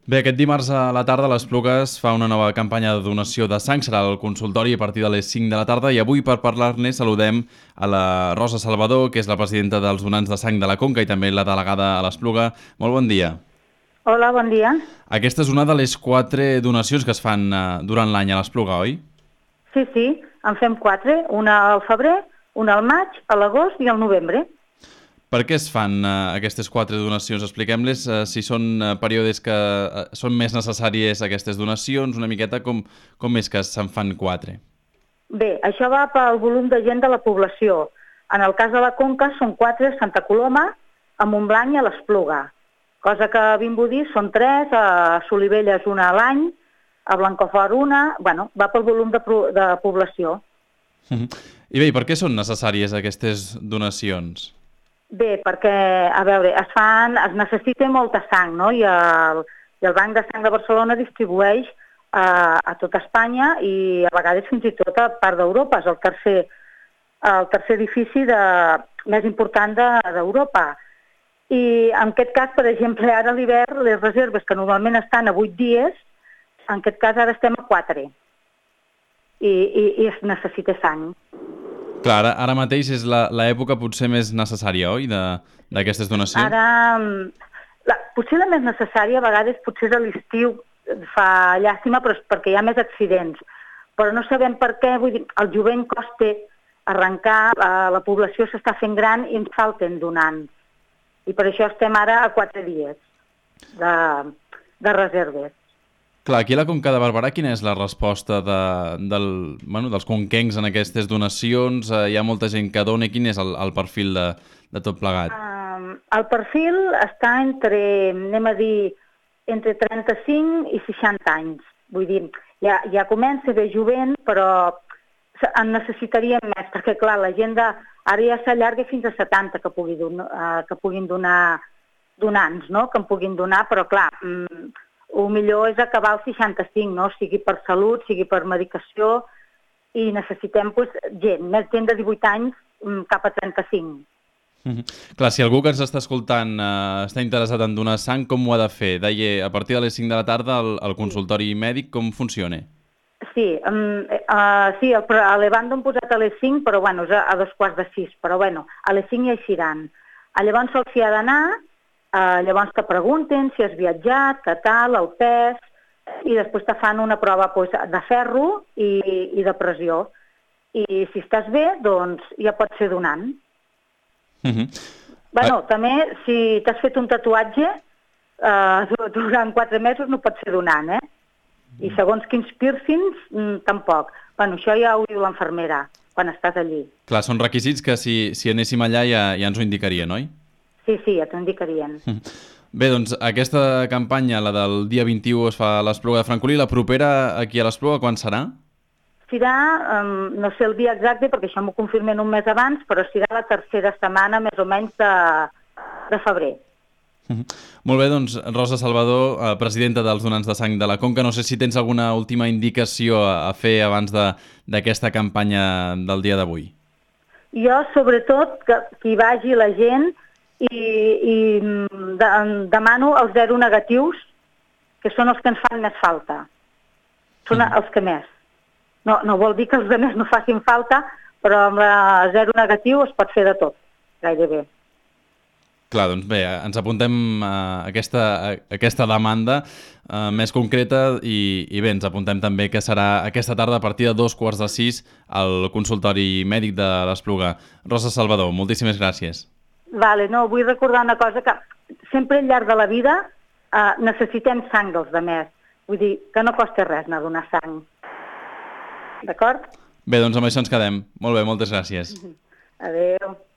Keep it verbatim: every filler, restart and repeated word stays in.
Bé, aquest dimarts a la tarda l'Esplugues fa una nova campanya de donació de sang. Serà al consultori a partir de les cinc de la tarda i avui per parlar-ne saludem a la Rosa Salvador, que és la presidenta dels donants de sang de la Conca i també la delegada a l'Espluga. Molt bon dia. Hola, bon dia. Aquesta és una de les quatre donacions que es fan eh, durant l'any a l'Espluga, oi? Sí, sí, en fem quatre, una al febrer, una al maig, a l'agost i al novembre. Per què es fan eh, aquestes quatre donacions? Expliquem-les eh, si són eh, períodes que eh, són més necessàries aquestes donacions, una miqueta com, com és que se'n fan quatre? Bé, això va pel volum de gent de la població. En el cas de la Conca són quatre a Santa Coloma, a Montblanc i a l'Espluga. Cosa que a Vimbodí són tres, a Solivelles una a l'any, a Blancafort una... Bueno, va pel volum de, de població. I bé, i per què són necessàries aquestes donacions? Bé, perquè, a veure, es fan, es necessita molta sang, no? I el, i el Banc de Sang de Barcelona distribueix a, a tot Espanya i a vegades fins i tot a part d'Europa. És el tercer, el tercer edifici de, més important d'Europa. De, I en aquest cas, per exemple, ara a l'hivern, les reserves que normalment estan a vuit dies, en aquest cas ara estem a quatre. I, i, i es necessita sang. Clar, ara, ara mateix és l'època potser més necessària, oi, d'aquestes donacions? Ara, la, potser la més necessària a vegades potser és a l'estiu, fa llàstima, però és perquè hi ha més accidents. Però no sabem per què, vull dir, el jovent costa arrencar, la, la població s'està fent gran i ens falten donants. I per això estem ara a quatre dies de, de reserves. Clar, aquí a la Conca de Barberà quina és la resposta de, del, bueno, dels conquencs en aquestes donacions? Eh, hi ha molta gent que dona. Quin és el, el perfil de, de tot plegat? Um, el perfil està entre, anem a dir, entre trenta-cinc i seixanta anys. Vull dir, ja, ja comença bé jovent, però en necessitaríem més, perquè clar, la gent de, ara ja s'allarga fins a setanta que, pugui donar, uh, que puguin donar donants, no? Que en puguin donar, però clar... Um, el millor és acabar als seixanta-cinc, no? Sigui per salut, sigui per medicació, i necessitem pues, gent, més gent de divuit anys cap a trenta-cinc. Mm-hmm. Clar, si algú que ens està escoltant eh, està interessat en donar sang, com ho ha de fer? Deia, a partir de les cinc de la tarda, el, el consultori mèdic, com funciona? Sí, um, uh, sí el, a l'Evando hem posat a les cinc, però bueno, és a, a dos quarts de sis, però bueno, a les cinc ja hi seran. Llavors se'ls hi ha d'anar. Uh, llavors te pregunten si has viatjat, què tal, el pes, i després te fan una prova pues, de ferro i, i de pressió. I si estàs bé, doncs ja pots ser donant. Uh-huh. Bueno, uh... també, si t'has fet un tatuatge, uh, durant quatre mesos no pots ser donant, eh? I segons quins piercings, mm, tampoc. Bueno, això ja ho diu l'infermera, quan estàs allí. Clar, són requisits que si, si anéssim allà ja, ja ens ho indicarien, oi? Sí, sí, ja t'ho indicarien. Bé, doncs aquesta campanya, la del dia vint-i-u, es fa a l'Espluga de Francolí. La propera aquí a l'Espluga, quan serà? Serà, um, no sé el dia exacte, perquè això m'ho confirmen un mes abans, però serà la tercera setmana, més o menys, de, de febrer. Molt bé, doncs, Rosa Salvador, eh, presidenta dels donants de sang de la Conca, no sé si tens alguna última indicació a, a fer abans d'aquesta campanya del dia d'avui. Jo, sobretot, que, que hi vagi la gent i, i de, demano els zero negatius, que són els que ens fan més falta. Són mm. els que més. No, no vol dir que els altres no facin falta, però amb la zero negatiu es pot fer de tot, gairebé. Clar, doncs bé, ens apuntem a aquesta, a aquesta demanda uh, més concreta i, i bé, ens apuntem també que serà aquesta tarda a partir de dos quarts de sis al consultori mèdic de l'Espluga. Rosa Salvador, moltíssimes gràcies. Vale, no, vull recordar una cosa, que sempre al llarg de la vida uh, necessitem sang dels demés. Vull dir que no costa res anar a donar sang. D'acord? Bé, doncs amb això ens quedem. Molt bé, moltes gràcies. Adéu.